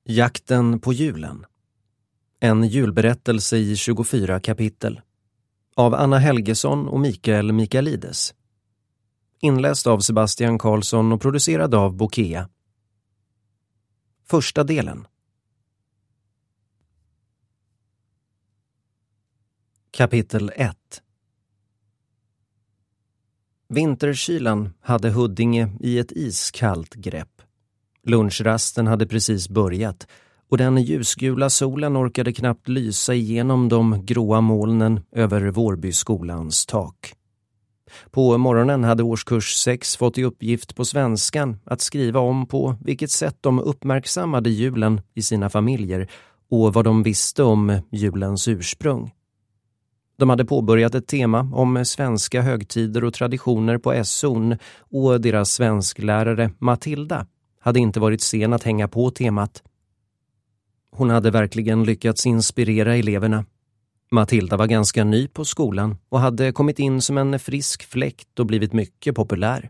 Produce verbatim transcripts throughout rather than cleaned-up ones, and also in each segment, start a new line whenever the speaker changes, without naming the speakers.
Jakten på julen. En julberättelse i tjugofyra kapitel. Av Anna Helgesson och Mikael Mikaelides. Inläst av Sebastian Karlsson och producerad av Bokea. Första delen. Kapitel ett. Vinterkylan hade Huddinge i ett iskallt grepp. Lunchrasten hade precis börjat och den ljusgula solen orkade knappt lysa igenom de gråa molnen över Vårbyskolans tak. På morgonen hade årskurs sex fått i uppgift på svenskan att skriva om på vilket sätt de uppmärksammade julen i sina familjer och vad de visste om julens ursprung. De hade påbörjat ett tema om svenska högtider och traditioner på S O N och deras svensklärare Matilda hade inte varit sen att hänga på temat. Hon hade verkligen lyckats inspirera eleverna. Matilda var ganska ny på skolan och hade kommit in som en frisk fläkt och blivit mycket populär.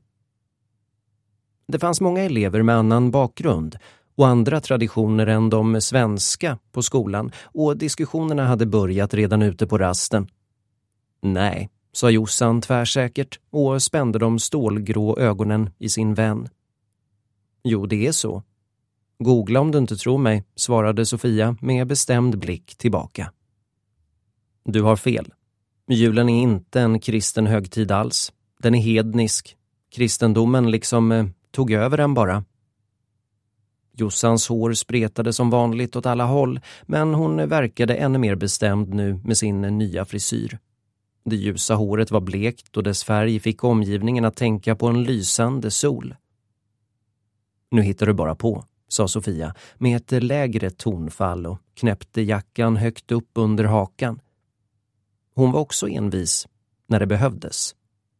Det fanns många elever med annan bakgrund och andra traditioner än de svenska på skolan och diskussionerna hade börjat redan ute på rasten. Nej, sa Jossan tvärsäkert och spände de stålgrå ögonen i sin vän. Jo, det är så. Googla om du inte tror mig, svarade Sofia med bestämd blick tillbaka. Du har fel. Julen är inte en kristen högtid alls. Den är hednisk. Kristendomen liksom eh, tog över den bara. Jossans hår spretade som vanligt åt alla håll, men hon verkade ännu mer bestämd nu med sin nya frisyr. Det ljusa håret var blekt och dess färg fick omgivningen att tänka på en lysande sol. Nu hittar du bara på, sa Sofia med ett lägre tonfall och knäppte jackan högt upp under hakan. Hon var också envis när det behövdes.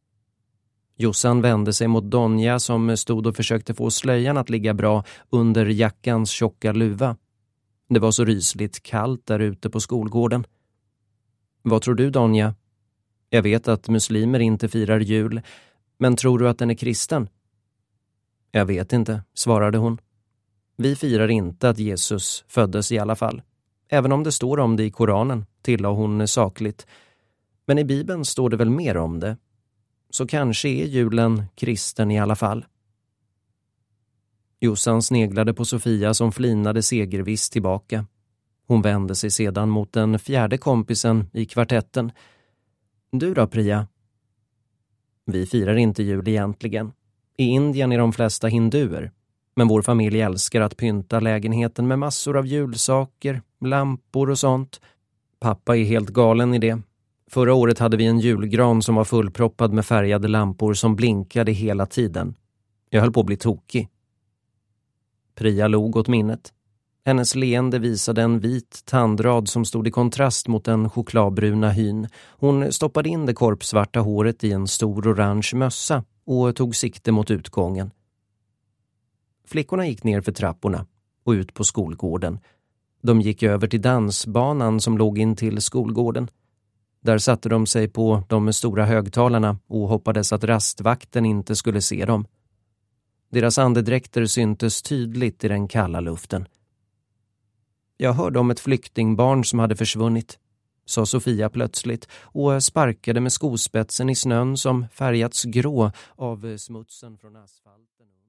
Jossan vände sig mot Donja som stod och försökte få slöjan att ligga bra under jackans tjocka luva. Det var så rysligt kallt där ute på skolgården. Vad tror du, Donja? Jag vet att muslimer inte firar jul, men tror du att den är kristen? Jag vet inte, svarade hon. Vi firar inte att Jesus föddes i alla fall. Även om det står om det i Koranen, tillade hon sakligt. Men i Bibeln står det väl mer om det. Så kanske är julen kristen i alla fall. Jossan sneglade på Sofia som flinade segerviss tillbaka. Hon vände sig sedan mot den fjärde kompisen i kvartetten. Du då, Priya? Vi firar inte jul egentligen. I Indien är de flesta hinduer. Men vår familj älskar att pynta lägenheten med massor av julsaker, lampor och sånt. Pappa är helt galen i det. Förra året hade vi en julgran som var fullproppad med färgade lampor som blinkade hela tiden. Jag höll på att bli tokig. Priya log åt minnet. Hennes leende visade en vit tandrad som stod i kontrast mot den chokladbruna hyn. Hon stoppade in det korpsvarta håret i en stor orange mössa och tog sikte mot utgången. Flickorna gick ner för trapporna och ut på skolgården. De gick över till dansbanan som låg in till skolgården. Där satte de sig på de stora högtalarna och hoppades att rastvakten inte skulle se dem. Deras andedräkter syntes tydligt i den kalla luften. Jag hörde om ett flyktingbarn som hade försvunnit, sa Sofia plötsligt och sparkade med skospetsen i snön som färgats grå av smutsen från asfalten.